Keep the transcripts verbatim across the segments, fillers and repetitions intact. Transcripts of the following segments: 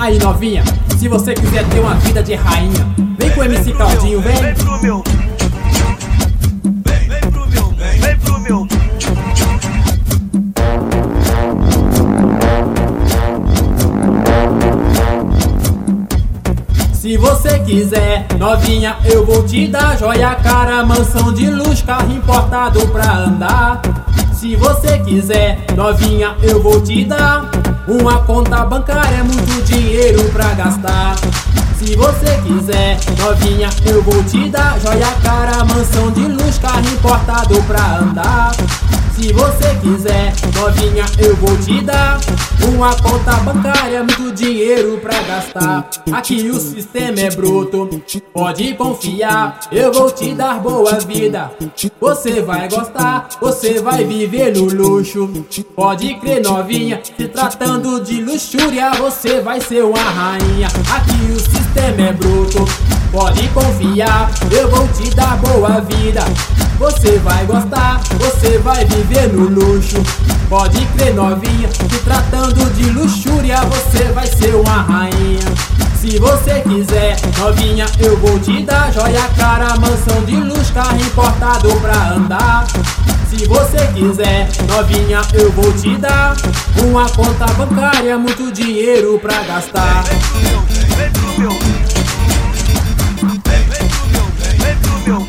Aí novinha, se você quiser ter uma vida de rainha, vem com o M C Claudinho, vem. Vem pro meu. Vem, vem pro meu. Vem, vem pro meu. Se você quiser, novinha, eu vou te dar joia, cara, mansão de luz, carro importado pra andar. Se você quiser, novinha, eu vou te dar uma conta bancária, muito dinheiro pra gastar. Se você quiser, novinha, eu vou te dar joia, cara, mansão de luz, carro importado pra andar. Se você quiser, novinha, eu vou te dar uma conta bancária, muito dinheiro pra gastar. Aqui o sistema é bruto, pode confiar, eu vou te dar boa vida. Você vai gostar, você vai viver no luxo. Pode crer, novinha, se tratando de luxúria, você vai ser uma rainha. Aqui o sistema é bruto, pode confiar, eu vou te dar boa vida. Você vai gostar, você vai viver no luxo. Pode crer, novinha, se tratando de luxúria, você vai ser uma rainha. Se você quiser, novinha, eu vou te dar joia, cara, mansão de luz, carro importado pra andar. Se você quiser, novinha, eu vou te dar uma conta bancária, muito dinheiro pra gastar. Vem pro meu, vem pro meu. Vem, vem pro meu, vem, vem pro meu.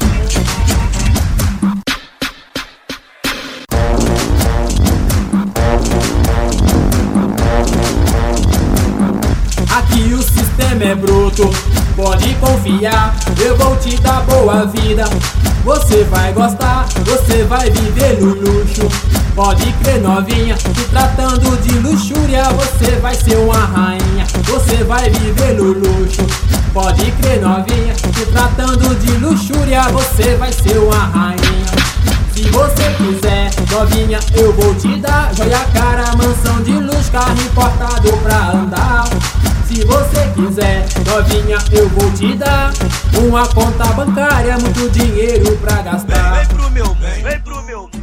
Aqui o sistema é bruto, pode confiar, eu vou te dar boa vida. Você vai gostar, você vai viver no luxo. Pode crer, novinha, se tratando de luxúria, você vai ser uma rainha. Você vai viver no luxo. Pode crer, novinha, se tratando de luxúria, você vai ser uma rainha. Se você quiser, novinha, eu vou te dar joia, cara, mansão de luz, carro importado pra andar. Se você quiser, novinha, eu vou te dar uma conta bancária, muito dinheiro pra gastar. Vem, vem pro meu, vem, vem pro meu.